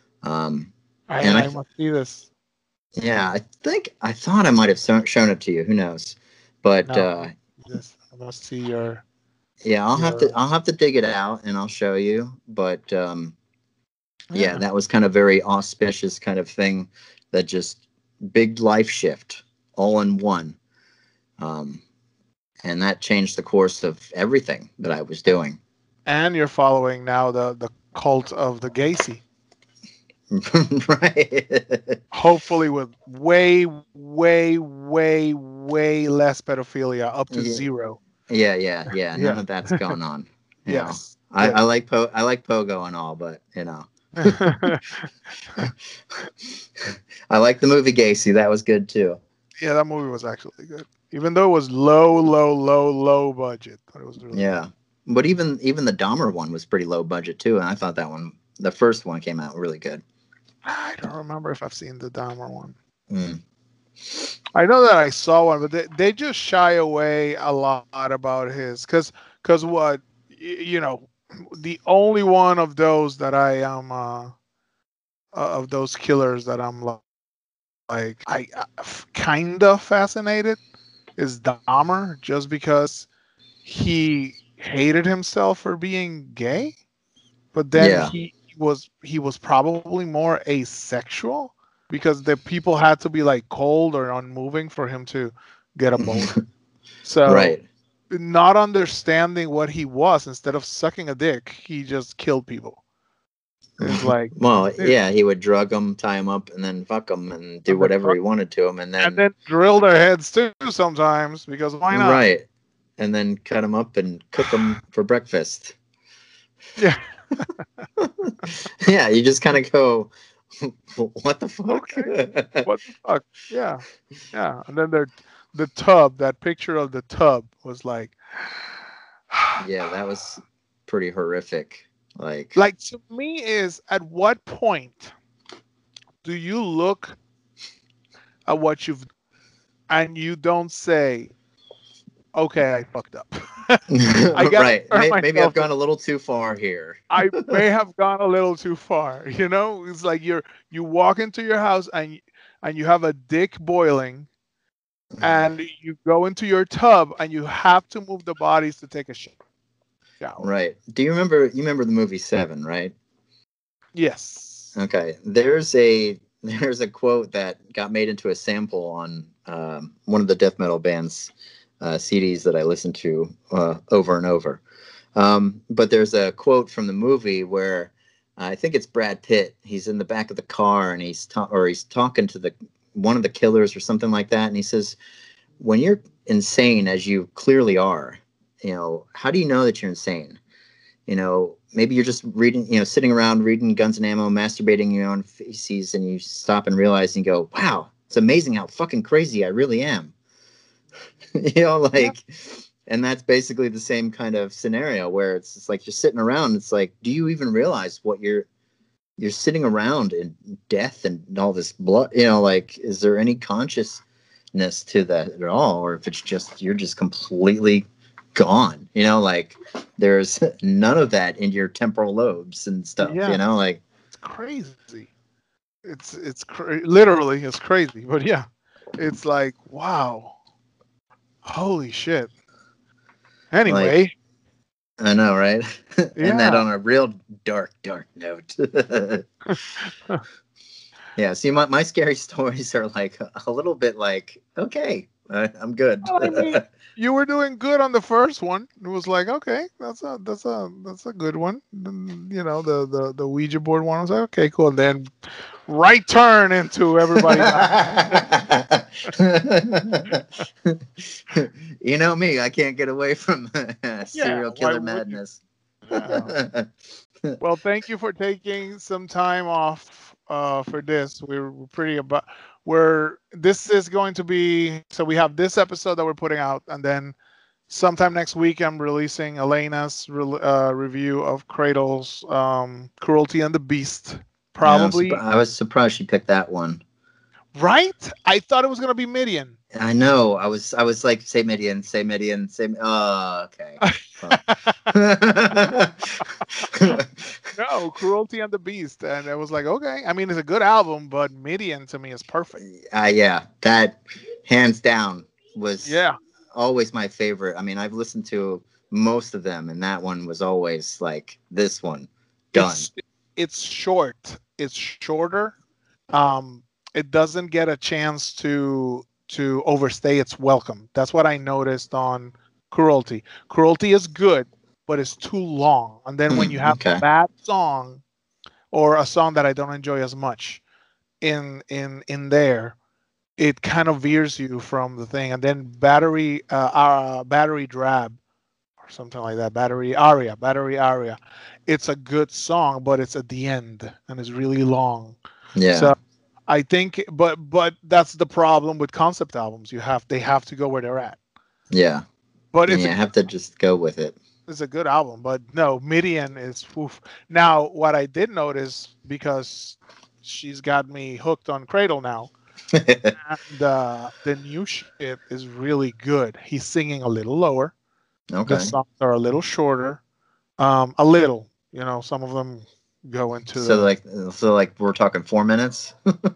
I must see this. Yeah, I thought I might have shown it to you. Who knows? But no, I must see your. Yeah, I'll have to dig it out and I'll show you. But yeah, that was kind of very auspicious kind of thing. That just big life shift all in one. and that changed the course of everything that I was doing. And you're following now the cult of the Gacy. Right. Hopefully with way, way, way, way less pedophilia, up to Yeah, 0. yeah. None Yeah. of that's going on. You know, Yes. I Yes. like I like Pogo and all, but you know, I like the movie Gacy. That was good too. Yeah, that movie was actually good. Even though it was low, low, low, low budget, but it was really good. Yeah, but even the Dahmer one was pretty low budget too, and I thought that one, the first one, came out really good. I don't remember if I've seen the Dahmer one. Mm. I know that I saw one, but they just shy away a lot about his because what you know, the only one of those that I am of those killers that I'm like I kind of fascinated is Dahmer, just because he hated himself for being gay, but then Yeah, he was probably more asexual because the people had to be like cold or unmoving for him to get a boner. So right. not understanding what he was, instead of sucking a dick, he just killed people. It's like, Well, dude, yeah, he would drug them, tie them up, and then fuck them and do and then whatever fuck, he wanted to them, and and then then drill their heads too sometimes, because why not? right, and then cut them up and cook them for breakfast. Yeah. Yeah, you just kind of go, what the fuck? Okay. What the fuck? Yeah. Yeah. And then the tub, that picture of the tub was like, Yeah, that was pretty horrific. like, to me, is at what point do you look at what you've and you don't say, okay, I fucked up. I gotta Right. turn Maybe I've myself gone in. a little too far here. I may have gone a little too far. It's like you walk into your house and you have a dick boiling, and you go into your tub and you have to move the bodies to take a shower. Right. Do you remember the movie Seven, right? Yes. Okay. There's a quote that got made into a sample on one of the death metal band's CDs that I listened to over and over. But there's a quote from the movie where I think it's Brad Pitt. He's in the back of the car and he's talking to the one of the killers or something like that, and he says, "When you're insane, as you clearly are, how do you know that you're insane? Maybe you're just reading, sitting around reading Guns and Ammo, masturbating your own feces, and you stop and realize and go, wow, it's amazing how fucking crazy I really am." Yeah. Like, and that's basically the same kind of scenario where it's just like you're sitting around. It's like, do you even realize what you're sitting around in death and all this blood? Like, is there any consciousness to that at all, or if it's just you're just completely gone? Like there's none of that in your temporal lobes and stuff. Yeah. Like It's crazy. Literally it's crazy, but yeah, it's like, wow, holy shit. like Anyway, I know, right? And that yeah. on a real dark note. Yeah, see, my scary stories are like a little bit like, okay, I'm good. Well, I mean, you were doing good on the first one. It was like, okay, that's a good one. Then, the Ouija board one, I was like, okay, cool. And then right turn into everybody dying. You know me, I can't get away from Yeah, serial why killer would you? madness. Yeah. Well, thank you for taking some time off for this. We're pretty about where this is going to be. So we have this episode that we're putting out, and then sometime next week I'm releasing Elena's review of Cradle's Cruelty and the Beast. Yeah, Probably, I was surprised she picked that one. right? I thought it was gonna be Midian. I know. I was like, say Midian, say Midian, say. Oh, okay. Well. No, Cruelty and the Beast, and it was like, okay. I mean, it's a good album, but Midian to me is perfect. Yeah, that hands down was Yeah. always my favorite. I mean, I've listened to most of them, and that one was always like this one done. It's short. It's shorter. Um, it doesn't get a chance to overstay its welcome. That's what I noticed on Cruelty. Cruelty is good, but it's too long. And then when you have a Okay. bad song or a song that I don't enjoy as much in there, it kind of veers you from the thing. And then battery drab or something like that. Battery aria. It's a good song, but it's at the end and it's really long. Yeah. So I think, but that's the problem with concept albums. They have to go where they're at. Yeah. But And you have to just go with it. it's a good album. But no, Midian is oof. Now what I did notice, because she's got me hooked on Cradle now, and the new shit is really good. He's singing a little lower. The Okay. songs are a little shorter. A little. Some of them go into So the like we're talking 4 minutes.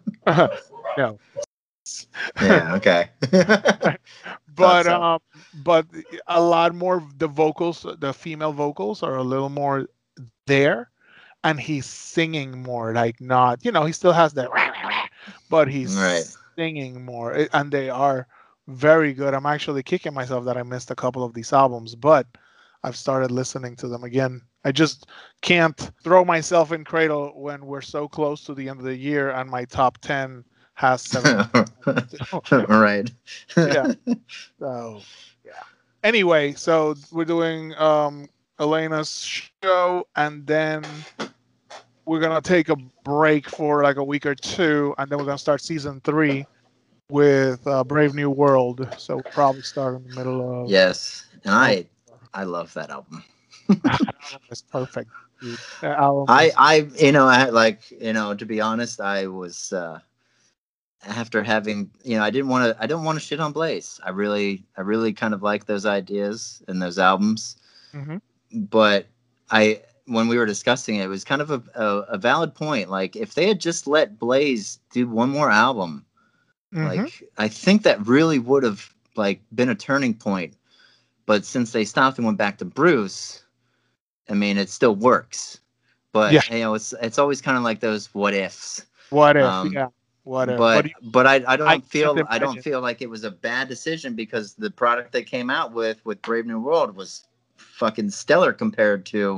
no. Yeah. Okay. Thought but so. um but a lot more, the female vocals are a little more there, and he's singing more, like, not, he still has that but Right. he's singing more, and they are very good. I'm actually kicking myself that I missed a couple of these albums, but I've started listening to them again. I just can't throw myself in Cradle when we're so close to the end of the year and my top 10 has 17. Right. Yeah. So yeah. Anyway, so we're doing Elena's show, and then we're gonna take a break for like a week or two, and then we're gonna start season 3 with Brave New World. So we'll probably start in the middle of Yes. And November. I love that album. That album is perfect, dude. That album is I like, to be honest, I was after having, I didn't want to shit on Blaze. I really kind of like those ideas and those albums. hmm But when we were discussing it, it was kind of a valid point. Like, if they had just let Blaze do one more album, hmm like, I think that really would have like been a turning point. But since they stopped and went back to Bruce, I mean, it still works. Yeah. But it's always kind of like those what ifs. What if? Um, Yeah. What if? But but I can't I don't imagine. feel like it was a bad decision, because the product they came out with Brave New World was fucking stellar compared to,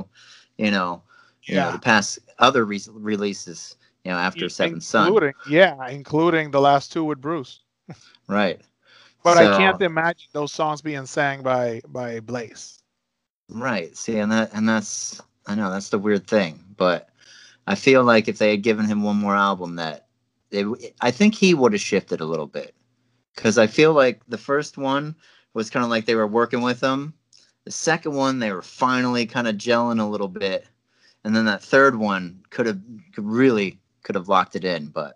the Yeah. past other releases, after Seventh Son. Including the last two with Bruce. Right. But I can't So imagine those songs being sang by Blaze. right. See, that's I know that's the weird thing, but I feel like if they had given him one more album, I think he would have shifted a little bit, because I feel like the first one was kind of like they were working with him. The second one, they were finally kind of gelling a little bit, and then that third one could have locked it in. But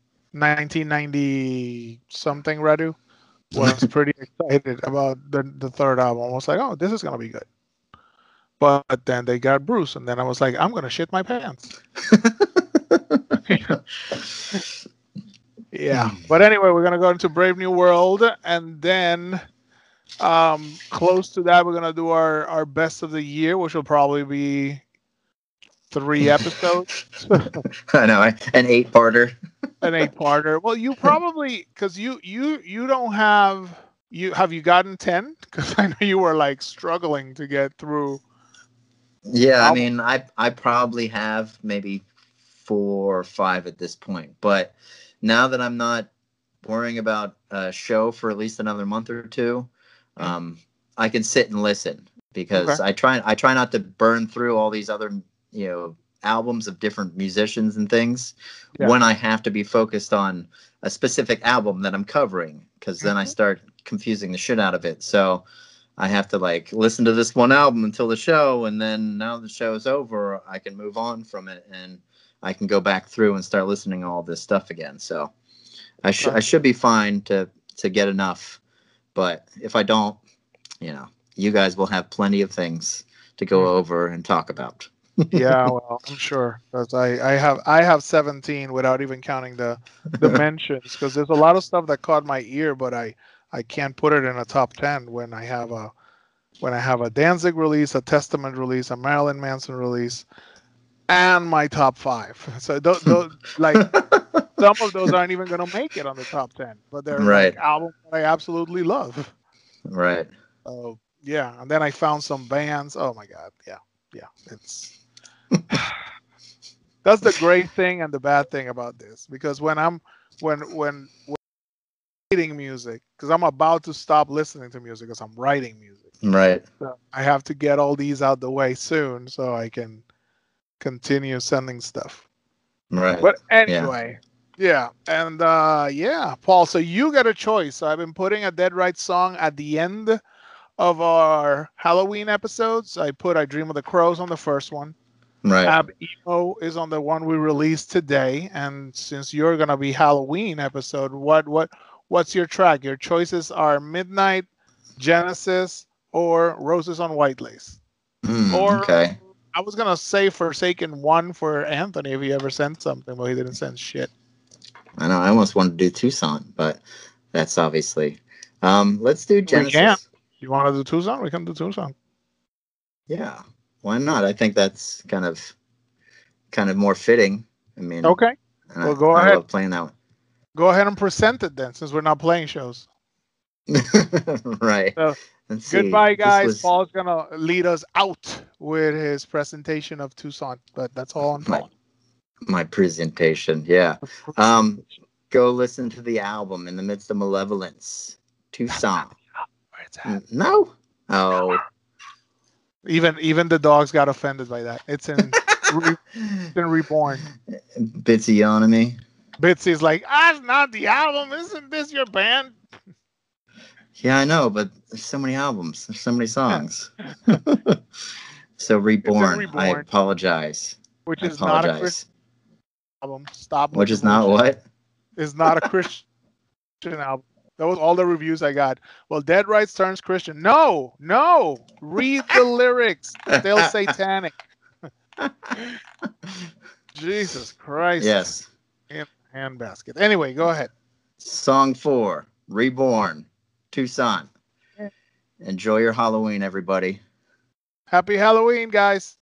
1990 something, Radu was pretty excited about the third album. I was like, oh, this is gonna be good. But then they got Bruce, and then I was like, I'm gonna shit my pants. Yeah. But anyway, we're gonna go into Brave New World, and then close to that, we're gonna do our best of the year, which will probably be 3 episodes. I know, an 8-parter. An 8-parter. Well, you probably, because you don't have you gotten 10? Because I know you were like struggling to get through. Yeah, I mean, I probably have maybe 4 or 5 at this point, but now that I'm not worrying about a show for at least another month or two, I can sit and listen, because Okay. I try not to burn through all these other albums of different musicians and things Yeah. when I have to be focused on a specific album that I'm covering, because then I start confusing the shit out of it. So I have to like listen to this one album until the show, and then now the show is over, I can move on from it, and I can go back through and start listening to all this stuff again. So I should be fine to get enough. But if I don't, you guys will have plenty of things to go over and talk about. Yeah, well, I'm sure, because I have 17 without even counting the mentions, because there's a lot of stuff that caught my ear, but I can't put it in a top 10 when I have a Danzig release, a Testament release, a Marilyn Manson release, and my top 5. So those like some of those aren't even going to make it on the top 10, but they're like Right. albums that I absolutely love. Right. So Yeah, and then I found some bands. Oh my god, yeah, yeah. It's that's the great thing and the bad thing about this because when writing music, because I'm about to stop listening to music because I'm writing music. Right. So I have to get all these out the way soon so I can continue sending stuff. Right. But Yeah. anyway, yeah, and yeah, Paul. So you got a choice. So I've been putting a Dead Right song at the end of our Halloween episodes. I put "I Dream of the Crows" on the first one. Right. Ab Emo is on the one we released today. And since you're gonna be Halloween episode, what's your track? Your choices are Midnight, Genesis, or Roses on White Lace. Or Okay. I was gonna say Forsaken One for Anthony if he ever sent something, but he didn't send shit. I know. I almost wanted to do Tucson, but that's obviously. Let's do We can. Genesis. You want to do Tucson? We can do Tucson. Yeah. Why not? I think that's kind of more fitting. I mean, Okay. and Well, I love playing that go ahead and present it then, since we're not playing shows. one. Right. So, Let's see. goodbye, This guys. was Paul's gonna lead us out with his presentation of Tucson, but that's all on my Paul. my presentation. Yeah. Um, go listen to the album In the Midst of Malevolence. Tucson. Where it's at. No. Oh. Even the dogs got offended by that. It's in Reborn. Bitsy on me. Bitsy's like, it's not the album. Isn't this your band? Yeah, I know, but there's so many albums. There's so many songs. So It's in Reborn. I Reborn, apologize. which I is not a Christian apologize. album. Stop with Which the is not bullshit. what? It's not a Christian album. That was all the reviews I got. Well, Dead Rights turns Christian. No, no. Read the lyrics. Still satanic. Jesus Christ. Yes. In handbasket. Anyway, go ahead. Song 4, Reborn, Tucson. Enjoy your Halloween, everybody. Happy Halloween, guys.